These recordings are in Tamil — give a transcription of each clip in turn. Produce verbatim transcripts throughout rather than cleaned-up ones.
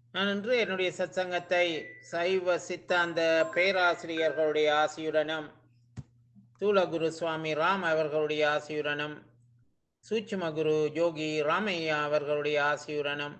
நான் இன்று என்னுடைய சத்சங்கத்தை சைவ சித்தாந்த பேராசிரியர்களுடைய ஆசியுடனும் தூலகுரு சுவாமி ராம் அவர்களுடைய ஆசியுடனும் சூட்சும குரு யோகி ராமையா அவர்களுடைய ஆசியுடனும்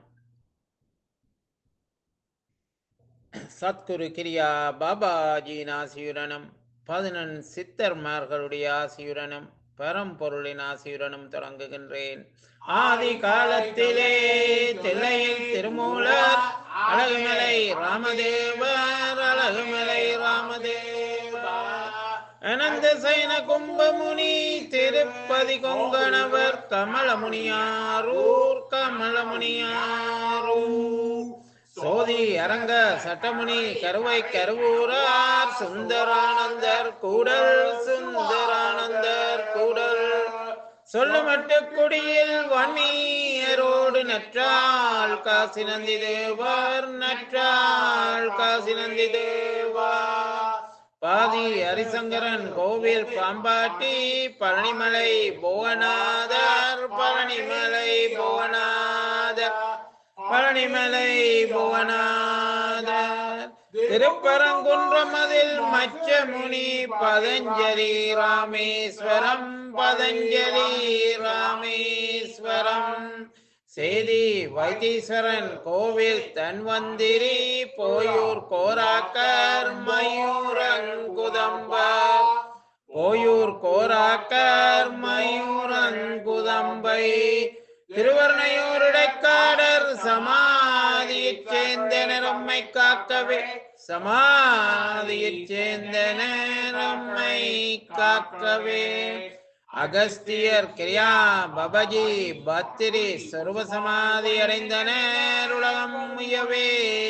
சத்குரு கிரியா பாபாஜியின் ஆசியுடனும் பதினெண் சித்தர்மார்களுடைய ஆசியுடனும் பரம்பொருளின் ஆசியுடனும் தொடங்குகின்றேன். ஆதி காலத்திலே தில்லையில் திருமூலர் அழகுமலை ராமதேவர் அழகுமலை ராமதேவா அனந்த சைன கும்பமுனி திருப்பதி கொங்கணவர் கமலமுனியாரூர் கமலமுனியாரூர் சோதி அரங்க சட்டமுனி கருவை கருவூரார் சுந்தரானந்தர் கூடல் சுந்தரானந்தர் கூடல் சொல்லுமட்டு குடியில் வன்னியரோடு நற்றால் காசி நந்தி தேவர் நற்றால் காசி நந்தி தேவா பாதி ஹரிசங்கரன் கோவில் பாம்பாட்டி பழனிமலை புவனாதர் பழனிமலை புவனாதர் பழனிமலை புவனாதர் திருப்பரங்குன்றம் அதில் மச்சமுனி பதஞ்சலி ராமேஸ்வரம் பதஞ்சலி ராமேஸ்வரம் சேதி வைத்தீஸ்வரன் கோவில் தன்வந்திரி போயூர் கோராக்கர் மயூரங்குதம்பர் போயூர் கோராக்கர் மயூரங்குதம்பை திருவர்ணையூருடைக்காடர் சமாதியைச் சேர்ந்த நிறம்மை காக்கவே சமாதியைச் சேர்ந்த நிறம்மை காக்கவே அகஸ்தியர் கிரியா பபஜி பத்திரி சர்வ சமாதி அடைந்தனர் உலகம் முயவே.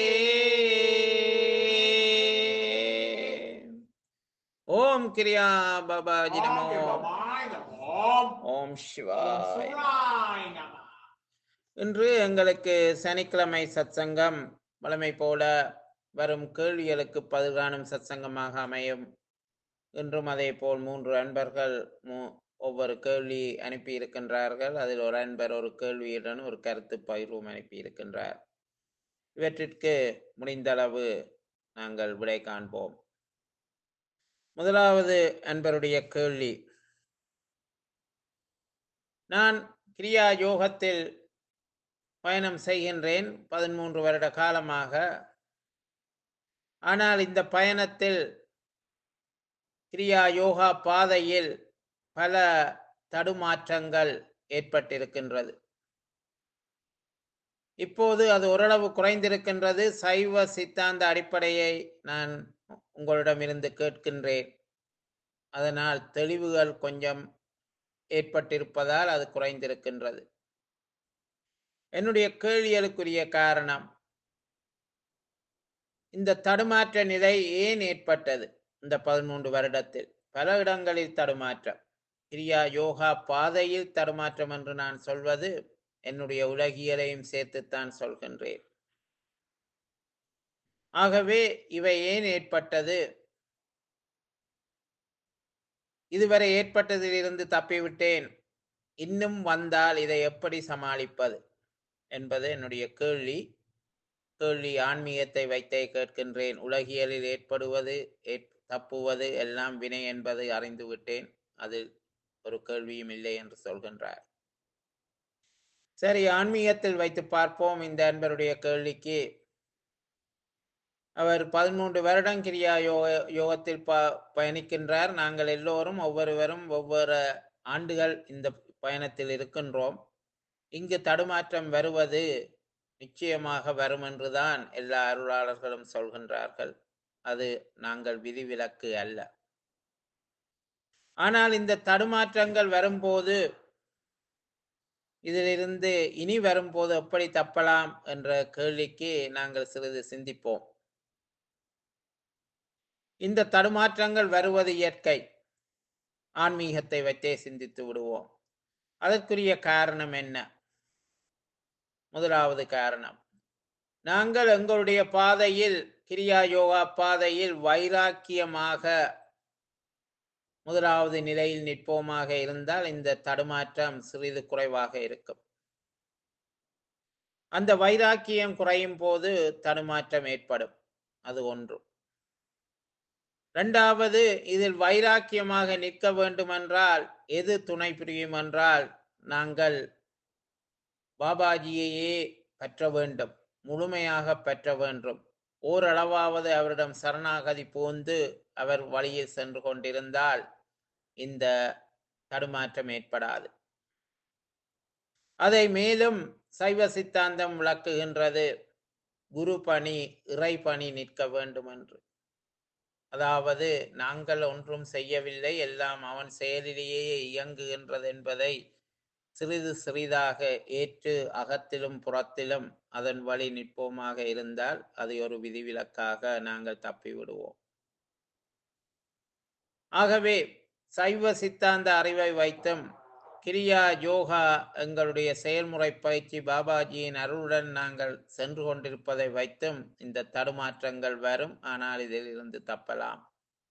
ஓம் கிரியா பாபாஜி நமோ. ஓம் சிவாய். இன்று எங்களுக்கு சனிக்கிழமை சத்சங்கம் வழமை போல வரும் கேள்விகளுக்கு பதில் காணும் சத்சங்கமாக அமையும். இன்றும் அதே போல் மூன்று அன்பர்கள் ஒவ்வொரு கேள்வி அனுப்பி இருக்கின்றார்கள். அதில் ஒரு அன்பர் ஒரு கேள்வியுடன் ஒரு கருத்து பகிர்வும் அனுப்பி இருக்கின்றார். இவற்றிற்கு முடிந்தளவு நாங்கள் விடை காண்போம். முதலாவது அன்பருடைய கேள்வி: நான் கிரியா யோகத்தில் பயணம் செய்கின்றேன் பதிமூன்று வருட காலமாக. ஆனால் இந்த பயணத்தில் கிரியா யோகா பாதையில் பல தடுமாற்றங்கள் ஏற்பட்டிருக்கின்றது. இப்போது அது ஓரளவு குறைந்திருக்கின்றது. சைவ சித்தாந்த அடிப்படையை நான் உங்களிடமிருந்து கேட்கின்றேன். அதனால் தெளிவுகள் கொஞ்சம் ஏற்பட்டிருப்பதால் அது குறைந்திருக்கின்றது. என்னுடைய கேள்விகளுக்குரிய காரணம், இந்த தடுமாற்ற நிலை ஏன் ஏற்பட்டது? இந்த பதிமூன்று வருடத்தில் பல இடங்களில் தடுமாற்றம். கிரியா யோகா பாதையில் தடுமாற்றம் என்று நான் சொல்வது என்னுடைய உலகியலையும் சேர்த்துத்தான் சொல்கின்றேன். ஆகவே இவை ஏன் ஏற்பட்டது, இதுவரை ஏற்பட்டதிலிருந்து தப்பிவிட்டேன், இன்னும் வந்தால் இதை எப்படி சமாளிப்பது என்பது என்னுடைய கேள்வி. கேள்வி ஆன்மீகத்தை வைத்தே கேட்கின்றேன். உலகியலில் ஏற்படுவது தப்புவது எல்லாம் வினை என்பதை அறிந்துவிட்டேன். அதில் ஒரு கேள்வியும் இல்லை என்று சொல்கின்றார். சரி, ஆன்மீகத்தில் வைத்து பார்ப்போம். இந்த அன்பருடைய கேள்விக்கு அவர் பதிமூன்று வருடம் கிரியா யோக யோகத்தில் ப பயணிக்கின்றார். நாங்கள் எல்லோரும் ஒவ்வொருவரும் ஒவ்வொரு ஆண்டுகள் இந்த பயணத்தில் இருக்கின்றோம். இங்கு தடுமாற்றம் வருவது நிச்சயமாக வரும் என்றுதான் எல்லா அருளாளர்களும் சொல்கின்றார்கள். அது நாங்கள் விதிவிலக்கு அல்ல. ஆனால் இந்த தடுமாற்றங்கள் வரும்போது, இதிலிருந்து இனி வரும்போது எப்படி தப்பலாம் என்ற கேள்விக்கு நாங்கள் சிறிது சிந்திப்போம். இந்த தடுமாற்றங்கள் வருவது இயற்கை. ஆன்மீகத்தை வைத்தே சிந்தித்து விடுவோம். அதற்குரிய காரணம் என்ன? முதலாவது காரணம், நாங்கள் எங்களுடைய பாதையில் கிரியா யோகா பாதையில் வைராக்கியமாக முதலாவது நிலையில் நிற்போமாக இருந்தால் இந்த தடுமாற்றம் சிறிது குறைவாக இருக்கும். அந்த வைராக்கியம் குறையும் போது தடுமாற்றம் ஏற்படும். அது ஒன்று. இரண்டாவது, இதில் வைராக்கியமாக நிற்க வேண்டுமென்றால் எது துணை புரியும் என்றால், நாங்கள் பாபாஜியையே பற்ற வேண்டும், முழுமையாக பற்ற வேண்டும். ஓரளவாவது அவரிடம் சரணாகதி பூந்து அவர் வழியில் சென்று கொண்டிருந்தால் இந்த தடுமாற்றம் ஏற்படாது. அதை மேலும் சைவ சித்தாந்தம் விளக்குகின்றது, குரு பணி இறை பணி நிற்க வேண்டும் என்று. அதாவது நாங்கள் ஒன்றும் செய்யவில்லை, எல்லாம் அவன் செயலிலேயே இயங்குகின்றது என்பதை சிறிது சிறிதாக ஏற்று அகத்திலும் புறத்திலும் அதன் வழி நிற்போமாக இருந்தால் அது ஒரு விதிவிலக்காக நாங்கள் தப்பிவிடுவோம். ஆகவே சைவ சித்தாந்த அறிவை வைத்தும் கிரியா யோகா எங்களுடைய செயல்முறை பயிற்சி பாபாஜியின் அருளுடன் நாங்கள் சென்று கொண்டிருப்பதை வைத்தும் இந்த தடுமாற்றங்கள் வரும். ஆனால் இதில் இருந்து தப்பலாம்.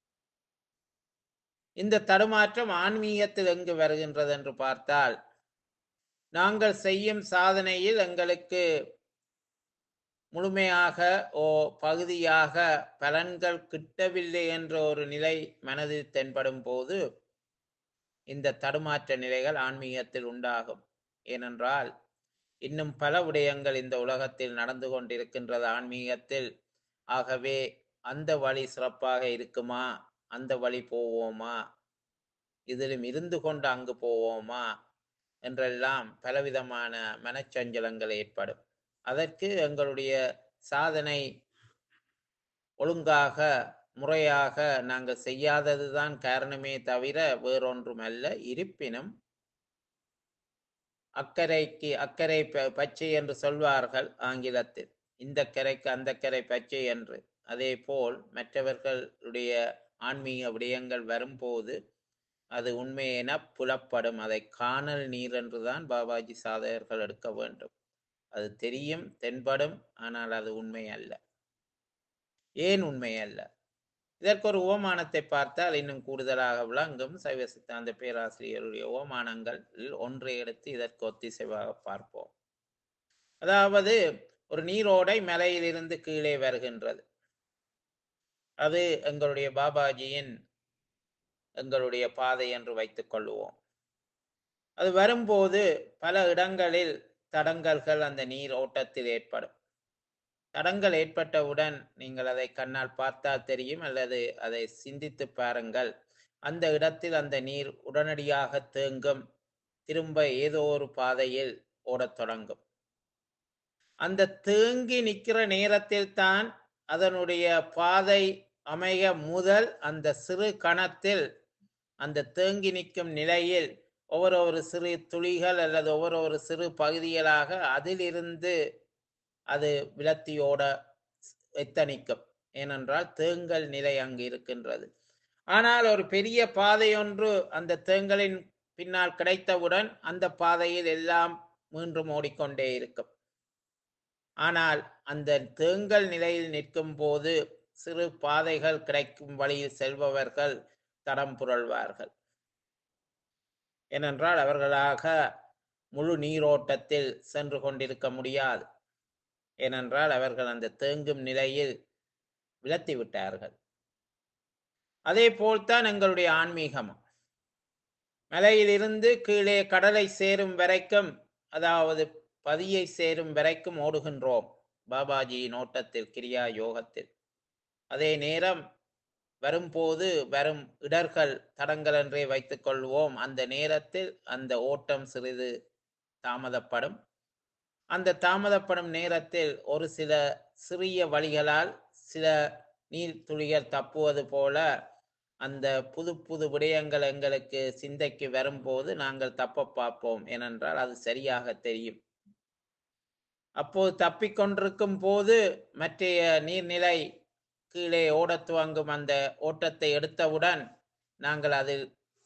இந்த தடுமாற்றம் ஆன்மீகத்தில் எங்கு வருகின்றது என்று பார்த்தால், நாங்கள் செய்யும் சாதனையில் எங்களுக்கு முழுமையாக ஓ பகுதியாக பலன்கள் கிட்டவில்லை என்ற ஒரு நிலை மனதில் தென்படும் போது இந்த தடுமாற்ற நிலைகள் ஆன்மீகத்தில் உண்டாகும். ஏனென்றால் இன்னும் பல விடயங்கள் இந்த உலகத்தில் நடந்து கொண்டிருக்கின்றது ஆன்மீகத்தில். ஆகவே அந்த வழி சிறப்பாக இருக்குமா, அந்த வழி போவோமா, இதிலும் இருந்து கொண்டு அங்கு போவோமா என்றெல்லாம் பலவிதமான மனச்சஞ்சலங்கள் ஏற்படும். அதற்கு எங்களுடைய சாதனை ஒழுங்காக முறையாக நாங்கள் செய்யாததுதான் காரணமே தவிர வேறொன்றுமல்ல. இருப்பினும் அக்கறைக்கு அக்கறை பச்சை என்று சொல்வார்கள் ஆங்கிலத்தில், இந்த கரைக்கு அந்த கரை பச்சை என்று. அதே போல் மற்றவர்களுடைய ஆன்மீக விடயங்கள் வரும்போது அது உண்மை என புலப்படும். அதை காணல் நீர் என்றுதான் பாபாஜி சாதகர்கள் எடுக்க வேண்டும். அது தெரியும், தென்படும், ஆனால் அது உண்மை அல்ல. ஏன் உண்மை அல்ல? இதற்கு ஒரு ஓமானத்தை பார்த்தால் இன்னும் கூடுதலாக விளங்கும். சைவ சித்தாந்த பேராசிரியருடைய ஓமானங்கள் ஒன்றை எடுத்து இதற்கு ஒத்திசைவாக பார்ப்போம். அதாவது ஒரு நீரோடை மலையிலிருந்து கீழே வருகின்றது. அது எங்களுடைய பாபாஜியின் எங்களுடைய பாதை என்று வைத்துக் கொள்வோம். அது வரும்போது பல இடங்களில் தடங்கல்கள் அந்த நீர் ஓட்டத்தில் ஏற்படும். தடங்கள் ஏற்பட்டவுடன் நீங்கள் அதை கண்ணால் பார்த்தால் தெரியும், அல்லது அதை சிந்தித்து பாருங்கள். அந்த இடத்தில் அந்த நீர் உடனடியாக தேங்கும், திரும்ப ஏதோ ஒரு பாதையில் ஓடத் தொடங்கும். அந்த தேங்கி நிற்கிற நேரத்தில் தான் அதனுடைய பாதை அமைய முதல் அந்த சிறு கணத்தில் அந்த தேங்கி நிற்கும் நிலையில் ஒவ்வொரு ஒரு சிறு துளிகள் அல்லது ஒவ்வொரு ஒரு சிறு பகுதிகளாக அதிலிருந்து அது விலத்தியோட எத்தனிக்கும். ஏனென்றால் தேங்கல் நிலை அங்கு இருக்கின்றது. ஆனால் ஒரு பெரிய பாதை ஒன்று அந்த தேங்கலின் பின்னால் கிடைத்தவுடன் அந்த பாதையில் எல்லாம் மீண்டும் ஓடிக்கொண்டே இருக்கும். ஆனால் அந்த தேங்கல் நிலையில் நிற்கும் போது சிறு பாதைகள் கிடைக்கும் வழியில் செல்பவர்கள் தடம் புரள்வார்கள். ஏனென்றால் அவர்களாக முழு நீரோட்டத்தில் சென்று கொண்டிருக்க முடியாது. ஏனென்றால் அவர்கள் அந்த தேங்கும் நிலையில் விலத்தி விட்டார்கள். அதே போல்தான் எங்களுடைய ஆன்மீகமும். மலையிலிருந்து கீழே கடலை சேரும் வரைக்கும், அதாவது பதியை சேரும் வரைக்கும் ஓடுகின்றோம் பாபாஜியின் ஓட்டத்தில், கிரியா யோகத்தில். அதே நேரம் வரும்போது வரும் இடர்கள் தடங்கள் என்றே வைத்துக் கொள்வோம். அந்த நேரத்தில் அந்த ஓட்டம் சிறிது தாமதப்படும். அந்த தாமதப்படும் நேரத்தில் ஒரு சில சிறிய வழிகளால் சில நீர்த்துளிகள் தப்புவது போல அந்த புது புது விடயங்கள் எங்களுக்கு சிந்தைக்கு வரும்போது நாங்கள் தப்ப பார்ப்போம். ஏனென்றால் அது சரியாக தெரியும். அப்போது தப்பிக்கொண்டிருக்கும் போது மற்றைய நீர்நிலை கீழே ஓடத் துவங்கும். அந்த ஓட்டத்தை எடுத்தவுடன் நாங்கள் அதில்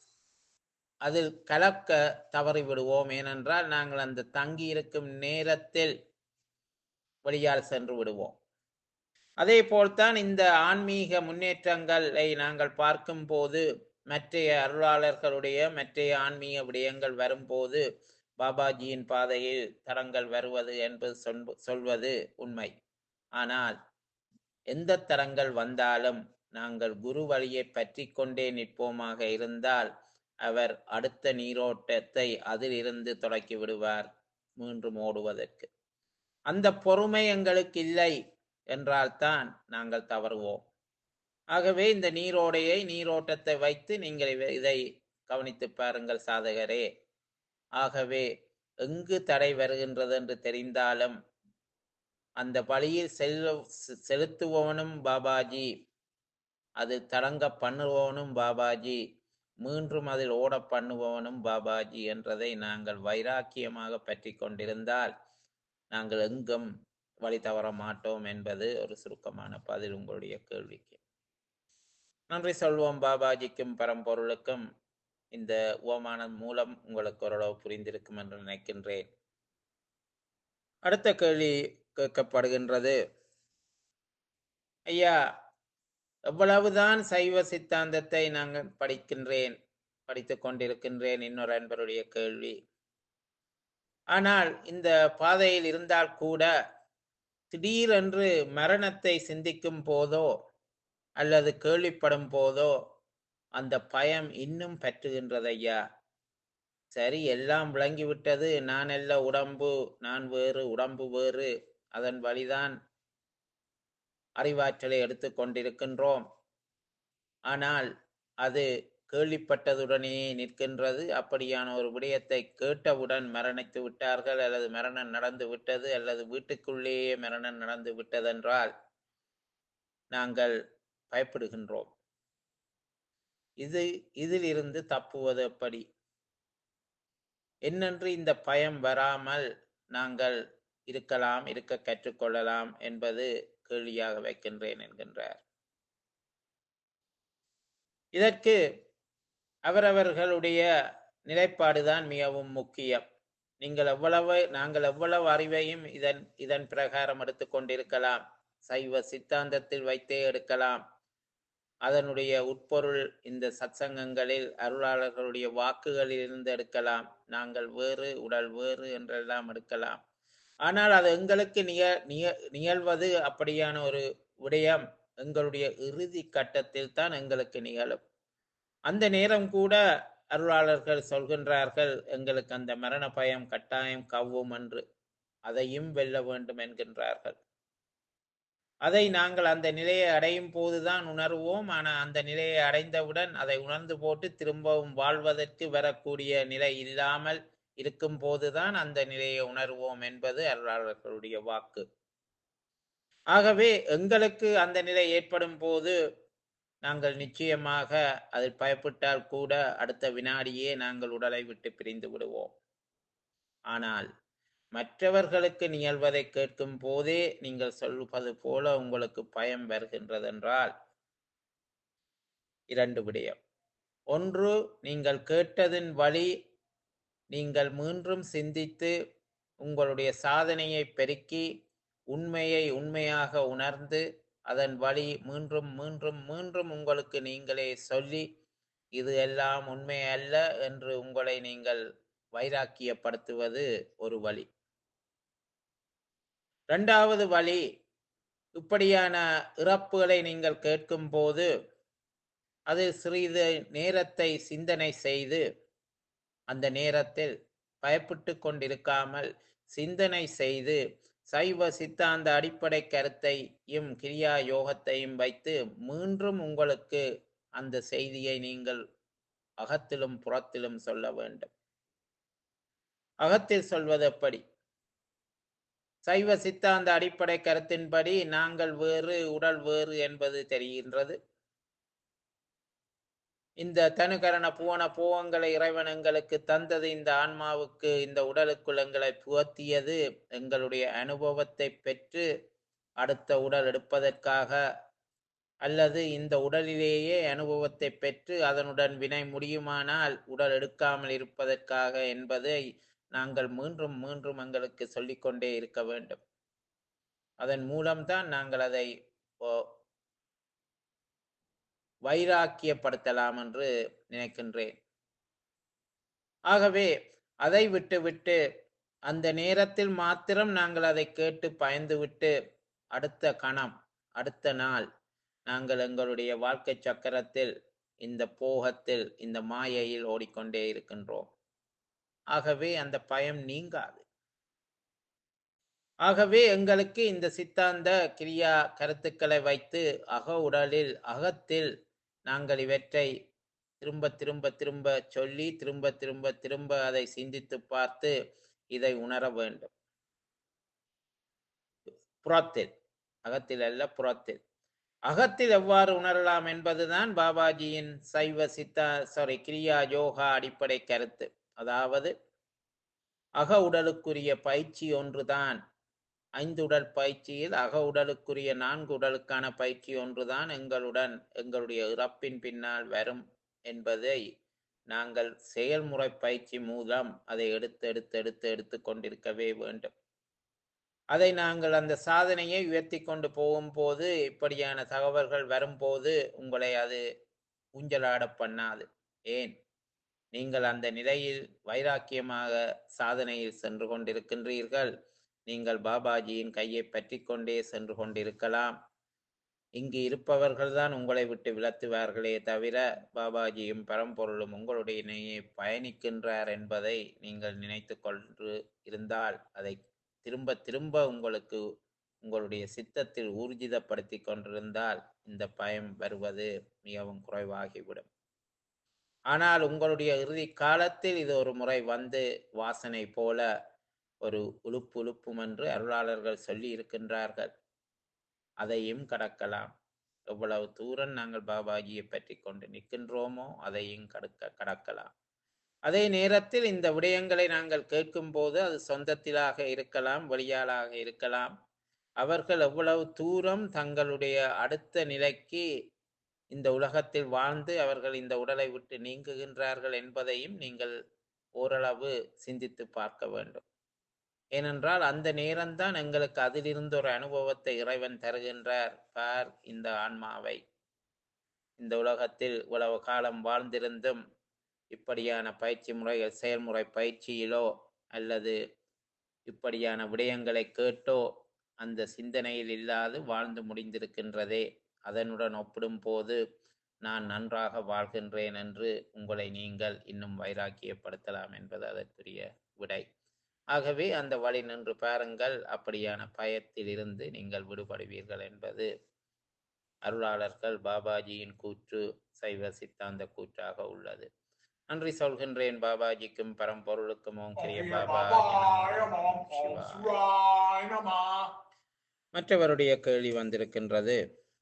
அதில் கலக்க தவறிவிடுவோம். ஏனென்றால் நாங்கள் அந்த தங்கி இருக்கும் நேரத்தில் வழியால் சென்று விடுவோம். அதே போல்தான் இந்த ஆன்மீக முன்னேற்றங்களை நாங்கள் பார்க்கும் போது, மற்றைய அருளாளர்களுடைய மற்றைய ஆன்மீக விடயங்கள் வரும்போது பாபாஜியின் பாதையில் தடங்கள் வருவது என்பது சொன்ப- சொல்வது உண்மை. ஆனால் எந்த தடங்கள் வந்தாலும் நாங்கள் குரு வழியை பற்றி கொண்டே நிற்போமாக இருந்தால் அவர் அடுத்த நீரோட்டத்தை அதிலிருந்து தொடக்கி விடுவார் மீண்டும் ஓடுவதற்கு. அந்த பொறுமை எங்களுக்கு இல்லை என்றால்தான் நாங்கள் தவறுவோம். ஆகவே இந்த நீரோடையை நீரோட்டத்தை வைத்து நீங்கள் இவ- இதை கவனித்து பாருங்கள் சாதகரே. ஆகவே எங்கு தடை வருகின்றது என்று தெரிந்தாலும் அந்த வழியில் செல்ல செ- செலுத்துபவனும் பாபாஜி, அதில் தடங்க பண்ணுபவனும் பாபாஜி, மீண்டும் அதில் ஓட பண்ணுபவனும் பாபாஜி என்றதை நாங்கள் வைராக்கியமாக பற்றி கொண்டிருந்தால் நாங்கள் எங்கும் வழி தவற மாட்டோம் என்பது ஒரு சுருக்கமான பதில் உங்களுடைய கேள்விக்கு. நன்றி சொல்வோம் பாபாஜிக்கும் பரம்பொருளுக்கும். இந்த உவமானம் மூலம் உங்களுக்கு ஓரளவு புரிந்திருக்கும் என்று நினைக்கின்றேன். அடுத்த கேள்வி கேட்கப்படுகின்றது, ஐயா, எவ்வளவுதான் சைவ சித்தாந்தத்தை நாங்கள் படிக்கின்றேன் படித்துக் கொண்டிருக்கின்றேன். இன்னொரு அன்பருடைய கேள்வி. ஆனால் இந்த பாதையில் இருந்தால் கூட திடீரென்று மரணத்தை சிந்திக்கும் போதோ அல்லது கேள்விப்படும் போதோ அந்த பயம் இன்னும் பற்றுகின்றது ஐயா. சரி, எல்லாம் விளங்கிவிட்டது, நான் அல்ல உடம்பு, நான் வேறு, உடம்பு வேறு, அதன் வழிதான் அறிவாற்றலை எடுத்துக்கொண்டிருக்கின்றோம். ஆனால் அது கேள்விப்பட்டதுடனே நிற்கின்றது. அப்படியான ஒரு விடயத்தை கேட்டவுடன் மரணித்து விட்டார்கள், அல்லது மரணம் நடந்து விட்டது, அல்லது வீட்டுக்குள்ளேயே மரணம் நடந்து விட்டதென்றால் நாங்கள் பயப்படுகின்றோம். இது இதில் இருந்து தப்புவது எப்படி? என்னென்று இந்த பயம் வராமல் நாங்கள் இருக்கலாம், இருக்க கற்றுக்கொள்ளலாம் என்பது கேள்வியாக வைக்கின்றேன் என்கின்றார். இதற்கு அவரவர்களுடைய நிலைப்பாடுதான் மிகவும் முக்கியம். நீங்கள் எவ்வளவு நாங்கள் எவ்வளவு அறிவையும் இதன் இதன் பிரகாரம் எடுத்துக்கொண்டிருக்கலாம், சைவ சித்தாந்தத்தில் வைத்தே எடுக்கலாம். அதனுடைய உட்பொருள் இந்த சத்சங்கங்களில் அருளாளர்களுடைய வாக்குகளில் இருந்து எடுக்கலாம். நாங்கள் வேறு, உடல் வேறு என்றெல்லாம் எடுக்கலாம். ஆனால் அது எங்களுக்கு நிக நிக நிகழ்வது அப்படியான ஒரு விடயம் எங்களுடைய இறுதி கட்டத்தில் தான் எங்களுக்கு நிகழும். அந்த நேரம் கூட அருளாளர்கள் சொல்கின்றார்கள், எங்களுக்கு அந்த மரண பயம் கட்டாயம் கவ்வும் என்று. அதையும் வெல்ல வேண்டும் என்கின்றார்கள். அதை நாங்கள் அந்த நிலையை அடையும் போதுதான் உணர்வோம். ஆனால் அந்த நிலையை அடைந்தவுடன் அதை உணர்ந்து போட்டு திரும்பவும் வாழ்வதற்கு வரக்கூடிய நிலை இல்லாமல் இருக்கும் போதுதான் அந்த நிலையை உணர்வோம் என்பது அருளாளர்களுடைய வாக்கு. ஆகவே எங்களுக்கு அந்த நிலை ஏற்படும் போது நாங்கள் நிச்சயமாக அதில் பயப்பட்டால் கூட அடுத்த வினாடியே நாங்கள் உடலை விட்டு பிரிந்து விடுவோம். ஆனால் மற்றவர்களுக்கு நிகழ்வதை கேட்கும் போதே நீங்கள் சொல்வது போல உங்களுக்கு பயம் வருகின்றதென்றால் இரண்டு விடயம். ஒன்று, நீங்கள் கேட்டதின் வழி நீங்கள் மீண்டும் சிந்தித்து உங்களுடைய சாதனையை பெருக்கி உண்மையை உண்மையாக உணர்ந்து அதன் வழி மீண்டும் மீண்டும் மீண்டும் உங்களுக்கு நீங்களே சொல்லி இது எல்லாம் உண்மை அல்ல என்று உங்களை நீங்கள் வைராக்கியப்படுத்துவது ஒரு வழி. இரண்டாவது வழி, இப்படியான இறப்புகளை நீங்கள் கேட்கும் போது அது சிறிது நேரத்தை சிந்தனை செய்து அந்த நேரத்தில் பயப்பட்டு கொண்டிருக்காமல் சிந்தனை செய்து சைவ சித்தாந்த அடிப்படை கருத்தையும் கிரியா யோகத்தையும் வைத்து மீண்டும் உங்களுக்கு அந்த செய்தியை நீங்கள் அகத்திலும் புறத்திலும் சொல்ல வேண்டும். அகத்தில் சொல்வது எப்படி? சைவ சித்தாந்த அடிப்படை கருத்தின்படி நாங்கள் வேறு, உடல் வேறு என்பது தெரிகின்றது. இந்த தனுகரண புவன போகங்களை இறைவன் எங்களுக்கு தந்தது, இந்த ஆன்மாவுக்கு இந்த உடலுக்குள் எங்களை புகத்தியது எங்களுடைய அனுபவத்தை பெற்று அடுத்த உடல் எடுப்பதற்காக, அல்லது இந்த உடலிலேயே அனுபவத்தை பெற்று அதனுடன் வினை முடியுமானால் உடல் எடுக்காமல் இருப்பதற்காக என்பதை நாங்கள் மீண்டும் மீண்டும் எங்களுக்கு சொல்லிக்கொண்டே இருக்க வேண்டும். அதன் மூலம்தான் நாங்கள் அதை வைராக்கியப்படுத்தலாம் என்று நினைக்கின்றேன். ஆகவே அதை விட்டுவிட்டு அந்த நேரத்தில் மாத்திரம் நாங்கள் அதை கேட்டு பயந்துவிட்டு அடுத்த கணம் அடுத்த நாள் நாங்கள் எங்களுடைய வாழ்க்கை சக்கரத்தில் இந்த போகத்தில் இந்த மாயையில் ஓடிக்கொண்டே இருக்கின்றோம். ஆகவே அந்த பயம் நீங்காது. ஆகவே எங்களுக்கு இந்த சித்தாந்த கிரியா கருத்துக்களை வைத்து அக உடலில் அகத்தில் நாங்கள் இவற்றை திரும்ப திரும்ப திரும்ப சொல்லி திரும்ப திரும்ப திரும்ப அதை சிந்தித்து பார்த்து இதை உணர வேண்டும். புறத்தில், அகத்தில் அல்ல புறத்தில். அகத்தில் எவ்வாறு உணரலாம் என்பதுதான் பாபாஜியின் சைவ சித்தா சாரி கிரியா யோகா அடிப்படை கருத்து. அதாவது அக உடலுக்குரிய பயிற்சி ஒன்றுதான். ஐந்து உடல் பயிற்சியில் அக உடலுக்குரிய நான்கு உடலுக்கான பயிற்சி ஒன்றுதான் எங்களுடன் எங்களுடைய இறப்பின் பின்னால் வரும் என்பதை நாங்கள் செயல்முறை பயிற்சி மூலம் அதை எடுத்து எடுத்து எடுத்து எடுத்து கொண்டிருக்கவே வேண்டும். அதை நாங்கள் அந்த சாதனையை உயர்த்தி கொண்டு போகும்போது இப்படியான தகவல்கள் வரும்போது உங்களை அது ஊஞ்சலாட பண்ணாது. ஏன்? நீங்கள் அந்த நிலையில் வைராக்கியமாக சாதனையில் சென்று கொண்டிருக்கின்றீர்கள். நீங்கள் பாபாஜியின் கையை பற்றி கொண்டே சென்று கொண்டிருக்கலாம். இங்கு இருப்பவர்கள்தான் உங்களை விட்டு விலத்துவார்களே தவிர பாபாஜியும் பரம்பொருளும் உங்களுடைய இணையை பயணிக்கின்றார் என்பதை நீங்கள் நினைத்து கொண்டு இருந்தால் அதை திரும்ப திரும்ப உங்களுக்கு உங்களுடைய சித்தத்தில் ஊர்ஜிதப்படுத்தி கொண்டிருந்தால் இந்த பயம் வருவது மிகவும் குறைவாகிவிடும். ஆனால் உங்களுடைய இறுதி காலத்தில் இது ஒரு முறை வந்து வாசனை போல ஒரு உழுப்பு உழுப்பும் என்று அருளாளர்கள் சொல்லி இருக்கின்றார்கள். அதையும் கடக்கலாம். எவ்வளவு தூரம் நாங்கள் பாபாஜியை பற்றி கொண்டு நிற்கின்றோமோ அதையும் கடக்க கடக்கலாம். அதே நேரத்தில் இந்த விடயங்களை நாங்கள் கேட்கும் போது அது சொந்தத்திலாக இருக்கலாம், வெளியாளாக இருக்கலாம். அவர்கள் எவ்வளவு தூரம் தங்களுடைய அடுத்த நிலைக்கு இந்த உலகத்தில் வாழ்ந்து அவர்கள் இந்த உடலை விட்டு நீங்குகின்றார்கள் என்பதையும் நீங்கள் ஓரளவு சிந்தித்து பார்க்க வேண்டும். ஏனென்றால் அந்த நேரம்தான் எங்களுக்கு அதிலிருந்து ஒரு அனுபவத்தை இறைவன் தருகின்றார். பார், இந்த ஆன்மாவை இந்த உலகத்தில் இவ்வளவு காலம் வாழ்ந்திருந்தும் இப்படியான பயிற்சி முறைகள் செயல்முறை பயிற்சியிலோ அல்லது இப்படியான விடயங்களை கேட்டோ அந்த சிந்தனையில் இல்லாது வாழ்ந்து முடிந்திருக்கின்றதே. அதனுடன் ஒப்பிடும் போது நான் நன்றாக வாழ்கின்றேன் என்று உங்களை நீங்கள் இன்னும் வைராக்கியப்படுத்தலாம் என்பது அதற்குரிய விடை. ஆகவே அந்த வழி நின்று பாருங்கள். அப்படியான பயத்தில் இருந்து நீங்கள் விடுபடுவீர்கள் என்பது அருளாளர்கள் பாபாஜியின் கூற்று சைவ சித்தாந்த கூற்றாக உள்ளது. நன்றி சொல்கின்றேன் பாபாஜிக்கும் பரம்பொருளுக்கும். ஓம் கிரிய பாபாஜி நமோ. மற்றவருடைய கேள்வி வந்திருக்கின்றது.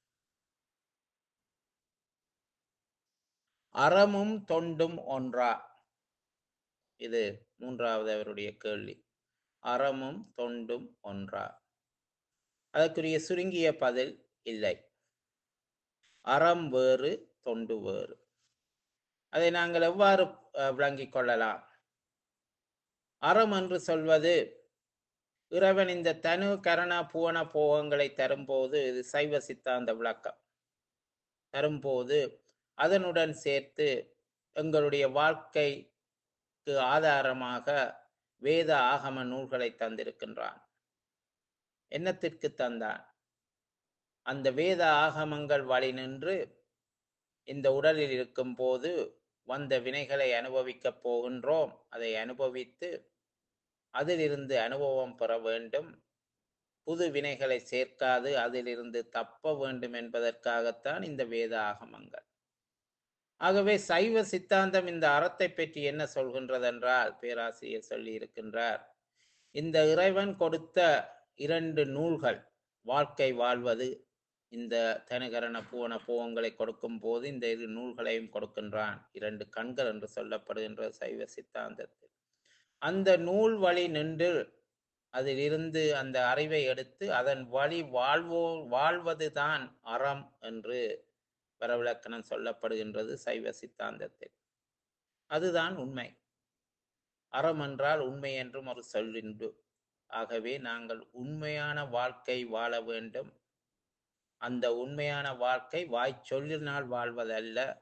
அறமும் தொண்டும் ஒன்றா? இது மூன்றாவது அவருடைய கேள்வி. அறமும் தொண்டும் ஒன்றா? அதற்குரிய சுருங்கிய பதில் இல்லை. அறம் வேறு, தொண்டு வேறு. அதை நாங்கள் எவ்வாறு விளங்கிக் கொள்ளலாம்? அறம் என்று சொல்வது இறைவன் இந்த தனு கரண புவன போகங்களை தரும்போது, இது சைவ சித்தாந்த விளக்கம் தரும்போது அதனுடன் சேர்த்து எங்களுடைய வாழ்க்கைக்கு ஆதாரமாக வேத ஆகம நூல்களை தந்திருக்கின்றான். என்னத்திற்கு தந்தான்? அந்த வேத ஆகமங்கள் வழி நின்று இந்த உடலில் இருக்கும் போது வந்த வினைகளை அனுபவிக்கப் போகின்றோம். அதை அனுபவித்து அதிலிருந்து அனுபவம் பெற வேண்டும். புது வினைகளை சேர்க்காது அதிலிருந்து தப்ப வேண்டும் என்பதற்காகத்தான் இந்த வேத ஆகமங்கள். ஆகவே சைவ சித்தாந்தம் இந்த அறத்தை பற்றி என்ன சொல்கின்றது என்றால், பேராசிரியர் சொல்லி இருக்கின்றார், இந்த இறைவன் கொடுத்த இரண்டு நூல்கள், வாழ்க்கை வாழ்வது, இந்த தனுகரண பூவன பூவங்களை கொடுக்கும் போது இந்த இரு நூல்களையும் கொடுக்கின்றான். இரண்டு கண்கள் என்று சொல்லப்படுகின்ற சைவ சித்தாந்தத்தில் அந்த நூல் வழி நின்று அதிலிருந்து அந்த அறிவை எடுத்து அதன் வழி வாழ்வோ வாழ்வதுதான் அறம் என்று வரவிலக்கணம் சொல்லப்படுகின்றது சைவ சித்தாந்தத்தில். அதுதான் உண்மை. அறம் என்றால் உண்மை என்றும் ஒரு சொல்லுண்டு. ஆகவே நாங்கள் உண்மையான வாழ்க்கை வாழ வேண்டும். அந்த உண்மையான வாழ்க்கை வாய் சொல்லினால் வாழ்வதல்ல,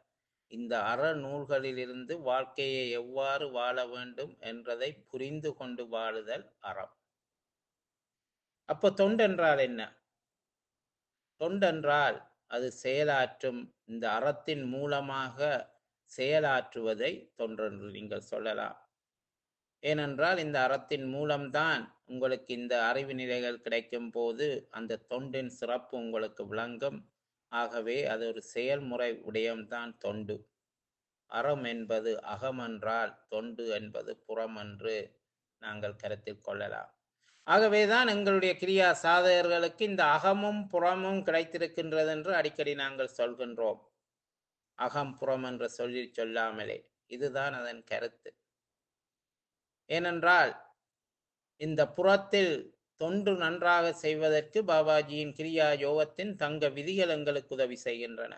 இந்த அறநூல்களிலிருந்து வாழ்க்கையை எவ்வாறு வாழ வேண்டும் என்றதை புரிந்து கொண்டு வாழுதல் அறம். அப்போ தொண்டென்றால் என்ன? தொண்டென்றால் அது செயலாற்றும், இந்த அறத்தின் மூலமாக செயலாற்றுவதை தொன்றென்று நீங்கள் சொல்லலாம். ஏனென்றால் இந்த அறத்தின் மூலம்தான் உங்களுக்கு இந்த அறிவு நிலைகள் கிடைக்கும் போது அந்த தொண்டின் சிறப்பு உங்களுக்கு விளங்கும். ஆகவே அது ஒரு செயல்முறை விடயம்தான் தொண்டு. அறம் என்பது அகமென்றால் தொண்டு என்பது புறம் என்று நாங்கள் கருத்தில் கொள்ளலாம். ஆகவேதான் எங்களுடைய கிரியா சாதகர்களுக்கு இந்த அகமும் புறமும் கிடைத்திருக்கின்றது என்று அடிக்கடி நாங்கள் சொல்கின்றோம். அகம் புறம் என்ற சொல்லி சொல்லாமலே இதுதான் அதன் கருத்து. ஏனென்றால் இந்த புறத்தில் தொண்டு நன்றாக செய்வதற்கு பாபாஜியின் கிரியா யோகத்தின் தங்க விதிகள் எங்களுக்கு உதவி செய்கின்றன.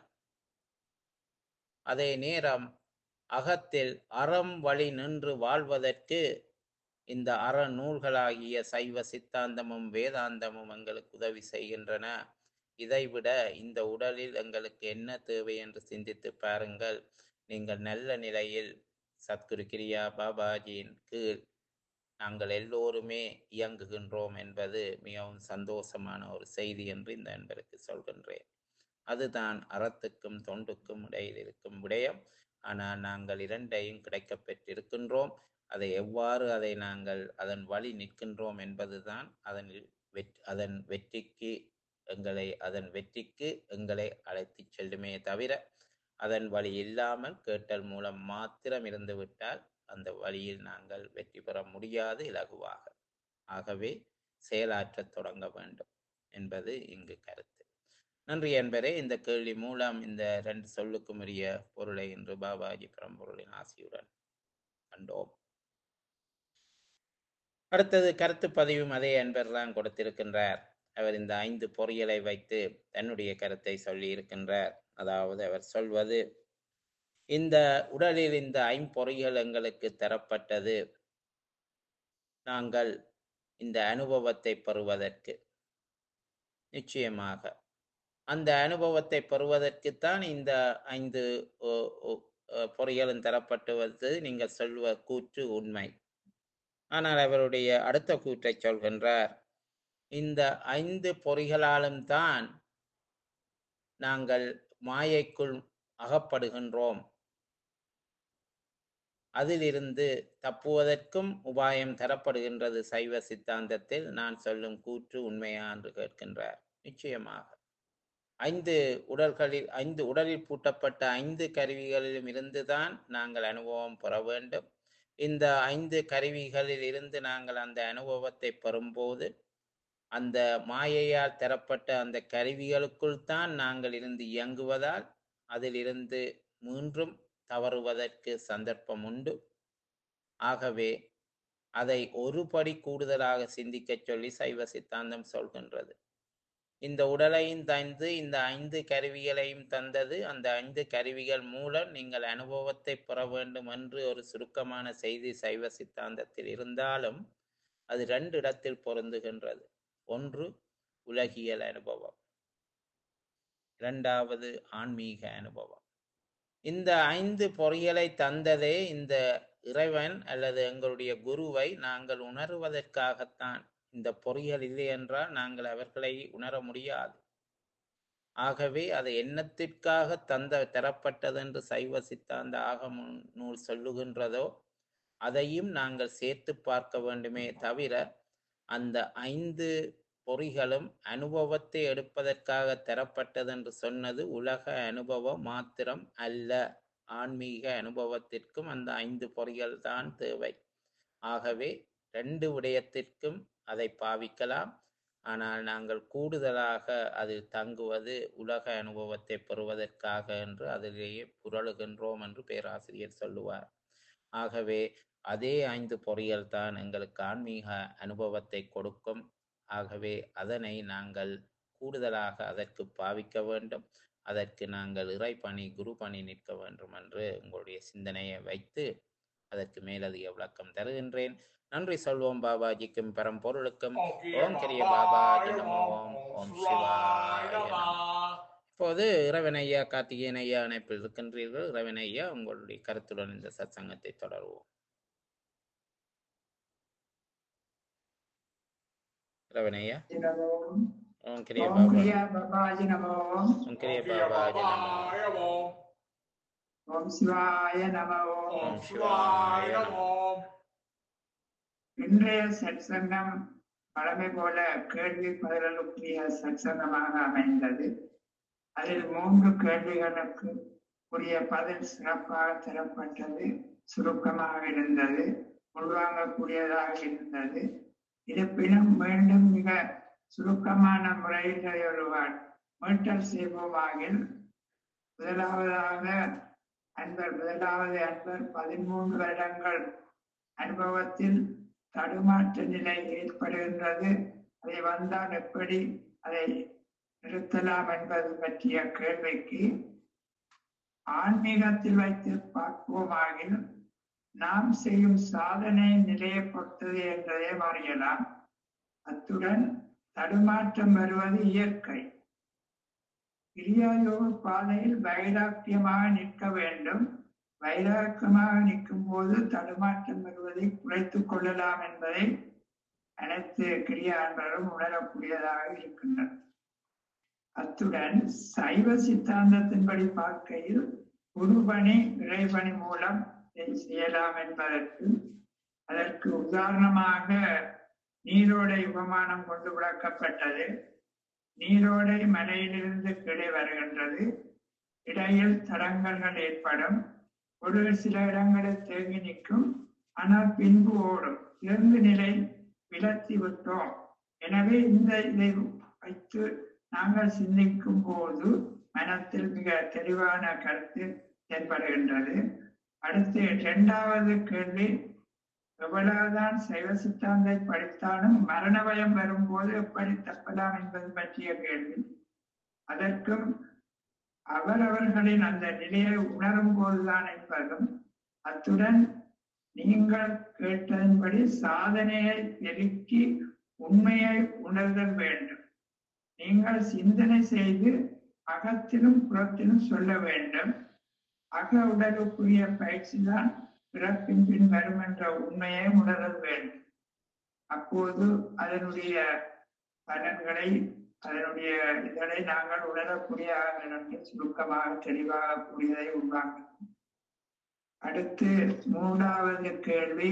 அதே நேரம் அகத்தில் அறம் வழி நின்று வாழ்வதற்கு இந்த அறநூல்களாகிய சைவ சித்தாந்தமும் வேதாந்தமும் எங்களுக்கு உதவி செய்கின்றன. இதைவிட இந்த உடலில் எங்களுக்கு என்ன தேவை என்று சிந்தித்து பாருங்கள். நீங்கள் நல்ல நிலையில் சத்குரு கிரியா பாபாஜியின் கீழ் நாங்கள் எல்லோருமே இயங்குகின்றோம் என்பது மிகவும் சந்தோஷமான ஒரு செய்தி என்று இந்த நண்பருக்கு சொல்கின்றேன். அதுதான் அறத்துக்கும் தொண்டுக்கும் இடையில் இருக்கும் விடயம். ஆனால் நாங்கள் இரண்டையும் கிடைக்க பெற்றிருக்கின்றோம். அதை எவ்வாறு அதை நாங்கள் அதன் வழி நிற்கின்றோம் என்பதுதான் அதனில் வெற் அதன் வெற்றிக்கு எங்களை அதன் வெற்றிக்கு எங்களை அழைத்து செல்லுமே தவிர அதன் வழி இல்லாமல் கேட்டல் மூலம் மாத்திரம் இருந்து விட்டால் அந்த வழியில் நாங்கள் வெற்றி பெற முடியாது இலகுவாக. ஆகவே செயலாற்றத் தொடங்க வேண்டும் என்பது இங்கு கருத்து. நன்றி என்பரே. இந்த கேள்வி மூலம் இந்த ரெண்டு சொல்லுக்கும் உரிய பொருளை இன்று பாபாஜி பரம்பொருளின் ஆசியுடன் கண்டோம். அடுத்தது கருத்து பதிவும் அதே அன்பர் தான் கொடுத்திருக்கின்றார். அவர் இந்த ஐந்து பொறிகளை வைத்து தன்னுடைய கருத்தை சொல்லி இருக்கின்றார். அதாவது அவர் சொல்வது, இந்த உடலில் இந்த ஐம்பொறிகள் எங்களுக்கு தரப்பட்டது நாங்கள் இந்த அனுபவத்தை பெறுவதற்கு. நிச்சயமாக அந்த அனுபவத்தை பெறுவதற்குத்தான் இந்த ஐந்து பொறிகளும் தரப்பட்டுவது நீங்கள் சொல்வ கூற்று உண்மை. ஆனால் அவருடைய அடுத்த கூற்றை சொல்கின்றார், இந்த ஐந்து பொறிகளாலும் தான் நாங்கள் மாயைக்குள் அகப்படுகின்றோம். அதிலிருந்து தப்புவதற்கும் உபாயம் தரப்படுகின்றது சைவ சித்தாந்தத்தில். நான் சொல்லும் கூற்று உண்மையா என்று கேட்கின்றார். நிச்சயமாக ஐந்து உடல்களில் ஐந்து உடலில் பூட்டப்பட்ட ஐந்து கருவிகளிலும் இருந்துதான் நாங்கள் அனுபவம் பெற வேண்டும். இந்த ஐந்து கருவிகளில் இருந்து நாங்கள் அந்த அனுபவத்தை பெறும்போது அந்த மாயையால் தரப்பட்ட அந்த கருவிகளுக்குள் தான் நாங்கள் இருந்து இயங்குவதால் அதிலிருந்து மீண்டும் தவறுவதற்கு சந்தர்ப்பம் உண்டு. ஆகவே அதை ஒரு படி கூடுதலாக சிந்திக்க சொல்லி சைவ சித்தாந்தம் சொல்கின்றது. இந்த உடலையும் தந்து இந்த ஐந்து கருவிகளையும் தந்தது. அந்த ஐந்து கருவிகள் மூலம் நீங்கள் அனுபவத்தை பெற வேண்டும் என்று ஒரு சுருக்கமான செய்தி சைவ சித்தாந்தத்தில் இருந்தாலும் அது ரெண்டு இடத்தில் பொருந்துகின்றது. ஒன்று உலகியல் அனுபவம், இரண்டாவது ஆன்மீக அனுபவம். இந்த ஐந்து பொறிகளை தந்ததே இந்த இறைவன் அல்லது எங்களுடைய குருவை நாங்கள் உணர்வதற்காகத்தான். இந்த பொறிகள் இல்லை என்றால் நாங்கள் அவர்களை உணர முடியாது. ஆகவே அது எண்ணத்திற்காக தந்த தரப்பட்டது என்று சைவ சித்தாந்த ஆகம நூல் சொல்லுகின்றதோ அதையும் நாங்கள் சேர்த்து பார்க்க வேண்டுமே தவிர அந்த ஐந்து பொறிகளும் அனுபவத்தை எடுப்பதற்காக தரப்பட்டது என்று சொன்னது உலக அனுபவம் மாத்திரம் அல்ல. ஆன்மீக அனுபவத்திற்கும் அந்த ஐந்து பொறிகள் தான் தேவை. ஆகவே ரெண்டு விடயத்திற்கும் அதை பாவிக்கலாம். ஆனால் நாங்கள் கூடுதலாக அதில் தங்குவது உலக அனுபவத்தை பெறுவதற்காக என்று அதிலேயே புரளுகின்றோம் என்று பேராசிரியர் சொல்லுவார். ஆகவே அதே ஐந்து பொறிகள் தான் எங்களுக்கு ஆன்மீக அனுபவத்தை கொடுக்கும். ஆகவே அதனை நாங்கள் கூடுதலாக அதற்கு பாவிக்க வேண்டும். அதற்கு நாங்கள் இறைப்பணி குரு பணி நிற்க வேண்டும் என்று உங்களுடைய சிந்தனையை வைத்து அதற்கு மேலதிக விளக்கம் தருகின்றேன். நன்றி சொல்வோம் பாபாஜிக்கும் பரம்பொருளுக்கும். ஓம் கிரிய பாபாஜி நமோ. ஓம் சிவாய நமோ. இப்போது இறைவன் ஐயா கார்த்திகேயன் ஐயா இணைப்பில் இருக்கின்றீர்கள். இறைவன் ஐயா, உங்களுடைய கருத்துடன் இந்த சத்சங்கத்தை தொடருவோம். இறைவன் ஐயா. ஓம் கிரிய ஓம் பாபா கிரியா பாபாஜி நமோ. ஓம் கிரிய பாபாஜி நமோ. ஓம் சிவாய நமோ. ஓம் சிவாய நமோ. இன்றைய சத்சங்கம் பழமை போல கேள்வி பதிலுக்குரிய சத்சங்கமாக அமைந்தது. அதில் மூன்று கேள்விகளுக்கு உரிய பதில் சிறப்பாக தரப்பட்டது. சுருக்கமாக இருந்தது, உள்வாங்கக்கூடியதாக இருந்தது. இருப்பினும் மீண்டும் மிக சுருக்கமான முறையில் ஒருவர் மீட்டல் செய்வோமாகில் முதலாவதாக அன்பர் முதலாவது அன்பர் பதிமூன்று வருடங்கள் அனுபவத்தில் தடுமாற்ற நிலை ஏற்படுகின்றது. அதை வந்தால் எப்படி அதை நிறுத்தலாம் என்பது பற்றிய கேள்விக்கு ஆன்மீகத்தில் வைத்து பார்ப்போமாகில் நாம் செய்யும் சாதனை நிலையை பொறுத்தது என்றதை அறியலாம். அத்துடன் தடுமாற்றம் வருவது இயற்கை. கிரியாயோக பாதையில் வைராக்கியமாக நிற்க வேண்டும். வைராக்கியமாக நிற்கும் போது தடுமாற்றம் வருவதை குறைத்துக் கொள்ளலாம் என்பதை அனைத்து கிரியா அன்பர்களும் உணரக்கூடியதாக இருக்கின்றனர். அத்துடன் சைவ சித்தாந்தத்தின்படி பார்க்கையில் குருபணி இறைபணி மூலம் செய்யலாம் என்பதற்கு அதற்கு உதாரணமாக நீரோடை உபமானம் கொண்டு விளக்கப்பட்டது. நீரோடை மலையிலிருந்து கீழே வருகின்றது. இடையில் தடங்கல்கள் ஏற்படும். ஒரு சில இடங்களில் தேங்கி நிற்கும், ஆனால் பின்பு ஓடும். இறந்து நிலை விலத்தி விட்டோம். எனவே இந்த இதை வைத்து நாங்கள் சிந்திக்கும் போது மனத்தில் மிக தெளிவான கருத்து ஏற்படுகின்றது. அடுத்து இரண்டாவது கேள்வி, எவ்வளவுதான் சைவ சித்தாந்தை படித்தாலும் மரண பயம் வரும்போது எப்படி தப்பலாம் என்பது பற்றிய கேள்வி. அதற்கும் அவரவர்களின் அந்த நிலையை உணரும் போதுதான் என்பதும், அத்துடன் நீங்கள் கேட்டதன்படி சாதனையை பெருக்கி உண்மையை உணர்தல் வேண்டும். நீங்கள் சிந்தனை செய்து அகத்திலும் புறத்திலும் சொல்ல வேண்டும். அக உடலுக்குரிய பயிற்சி தான் பிறப்பின் பின் வரும் என்ற உண்மையை உணரல் வேண்டும். அப்போது அதனுடைய பலன்களை அதனுடைய இதனை நாங்கள் உணரக்கூடிய சுருக்கமாக தெளிவாக கூடியதை உருவாக்கும். அடுத்து மூன்றாவது கேள்வி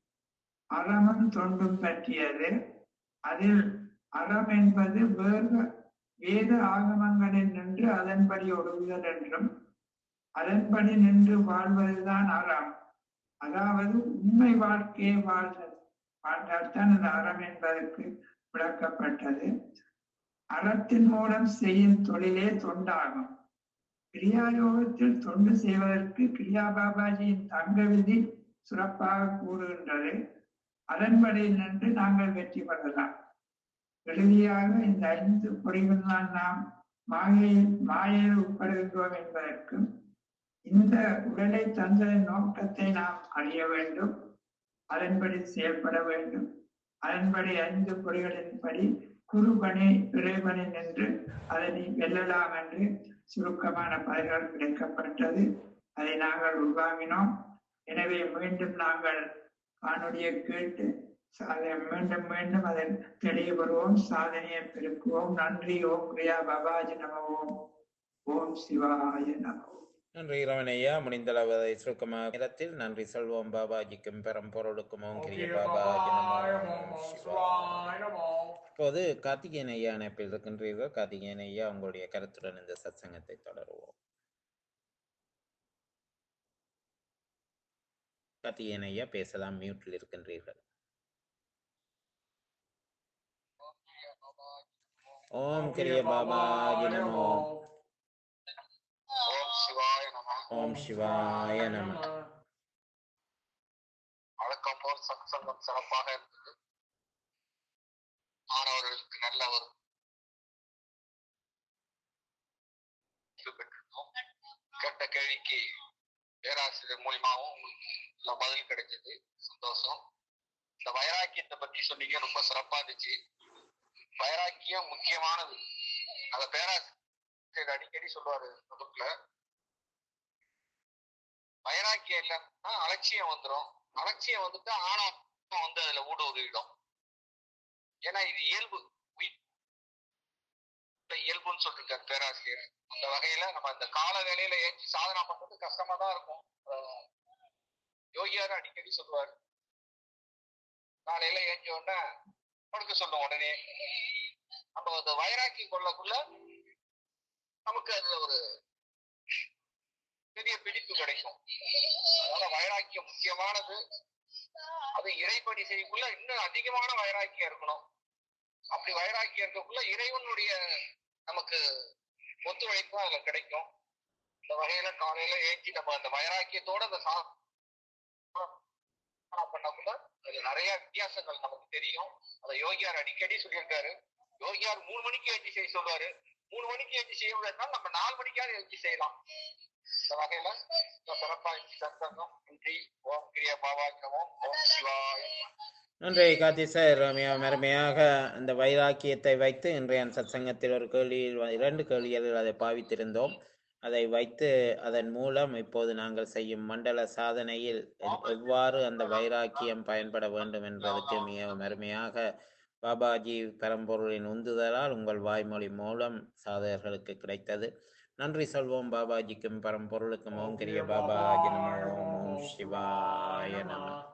அறமும் தொண்டும் பற்றியது. அதில் அறம் என்பது வேறு வேத ஆகமங்களில் நின்று அதன்படி ஒடுங்குதல் என்றும் அதன்படி நின்று வாழ்வதுதான் அறம். அதாவது உண்மை வாழ்க்கையை வாழ்தல் வாழ்ந்தால்தான் அந்த அறம் என்பதற்கு விளக்கப்பட்டது. அறத்தின் மூலம் செய்யும் தொழிலே தொண்டாகும். கிரியாயோகத்தில் தொண்டு செய்வதற்கு கிரியா பாபாஜியின் தங்க விதி சிறப்பாக கூறுகின்றது. அதன்படி நின்று நாங்கள் வெற்றி பெறலாம். இறுதியாக இந்த ஐந்து பொறிகள் தான் நாம் மாயையில் மாயையில் உட்படுகின்றோம் என்பதற்கும் இந்த உடலை தந்ததின் நோக்கத்தை நாம் அறிய வேண்டும். அதன்படி செயல்பட வேண்டும். அதன்படி ஐந்து பொறிகளின்படி குருபணி இறைபணி நின்று அதனை வெல்லலாம் என்று சுருக்கமான பதில்கள் கிடைக்கப்பட்டது. அதை நாங்கள் உள்வாங்கினோம். எனவே மீண்டும் நாங்கள் காணொலியை கேட்டு மீண்டும் மீண்டும் அதை தெளிவுபடுவோம், சாதனையை பெருக்குவோம். நன்றி. ஓம் கிரியா பாபாஜி நம. ஓம் ஓம் சிவாய நம. நன்றி இறைவனையா. முடிந்தளவு அதை சுருக்கமாக நேரத்தில் நன்றி சொல்வோம் பாபாஜிக்கும் பெரும் பொருளுக்கும். ஓம் கிரிய பாபாஜி நமோ. இப்போது கார்த்திகேயன் ஐயா இணைப்பில் இருக்கின்றீர்கள். கார்த்திகேயன் ஐயா, உங்களுடைய கருத்துடன் இந்த சத்சங்கத்தை தொடருவோம். கார்த்திகேயன் ஐயா பேசலாம், மியூட்டில் இருக்கின்றீர்கள். ஓம் கிரிய பாபாஜி நமோ. ஓம் சிவாய நம. ஓம் சிவாய நம. வழக்கம் போல் சத்சங்கம் சிறப்பாக இருந்தது. மாணவர்களுக்கு நல்ல ஒரு பெற்றிருந்தோம். கேட்ட கேள்விக்கு பேராசிரியர் மூலியமாகவும் நல்ல பதில் கிடைச்சது. சந்தோஷம். இந்த வைராக்கியத்தை பத்தி சொன்னீங்க, ரொம்ப சிறப்பா இருந்துச்சு. வைராக்கியம் முக்கியமானது. அந்த பேராசிரியர் அடிக்கடி சொல்லுவாரு புக்ல, வைராக்கியம் இல்லைன்னா அலட்சியம் வந்துடும். அலட்சியம் வந்துட்டு ஆணவம் வந்து அதுல ஊடுருவிடும். ஏன்னா இது இயல்பு, இயல்புன்னு சொல்லிருக்காரு பேராசிரியர். அந்த வகையில நம்ம இந்த கால வேலையில ஏற்றி சாதனை பண்றது கஷ்டமா தான் இருக்கும். யோகியாரு அடிக்கடி சொல்லுவாரு, காலையில ஏஞ்ச உடனே படுக்க சொல்லும். உடனே நம்ம அந்த வைராக்கி கொள்ளக்குள்ள நமக்கு அதுல ஒரு பெரிய பிடிப்பு கிடைக்கும். அதனால வைராக்கியம் முக்கியமானது. அது இறைப்பணி செய்யக்குள்ள இன்னும் அதிகமான வைராக்கியம் இருக்கணும். அப்படி வைராக்கியம் இருக்கக்குள்ள இறைவனுடைய நமக்கு ஒத்துழைப்பு அதுல கிடைக்கும். இந்த வகையில காலையில ஏற்றி நம்ம அந்த வைராக்கியத்தோட அந்த சாதனை பண்ணக்குள்ள அதுல நிறைய வித்தியாசங்கள் நமக்கு தெரியும். அதை யோகியார் அடிக்கடி சொல்லியிருக்காரு. யோகியார் மூணு மணிக்கு ஏற்றி செய்ய சொல்லுவாரு. மூணு மணிக்கு ஏற்றி செய்ய முடியாதுனால நம்ம நாலு மணிக்காவது ஏற்றி செய்யலாம். இந்த வகையில சிறப்பா சந்தகம். நன்றி. ஓம் கிரியா பாவாஜனமோம். ஓம் சிவாய. நன்றி கார்த்தி சார். அருமையாக அந்த வைராக்கியத்தை வைத்து இன்றைய சத்சங்கத்தில் ஒரு கேள்வியில் இரண்டு கேள்விகளில் அதை பாவித்திருந்தோம். அதை வைத்து அதன் மூலம் இப்போது நாங்கள் செய்யும் மண்டல சாதனையில் எவ்வாறு அந்த வைராக்கியம் பயன்பட வேண்டும் என்பதற்கு மிகவும் அருமையாக பாபாஜி பரம்பொருளின் உந்துதலால் உங்கள் வாய்மொழி மூலம் சாதகர்களுக்கு கிடைத்தது. நன்றி சொல்வோம் பாபாஜிக்கும் பரம்பொருளுக்கும். ஓம் கிரிய பாபாஜி நமோ. ஓம் சிவாய நம.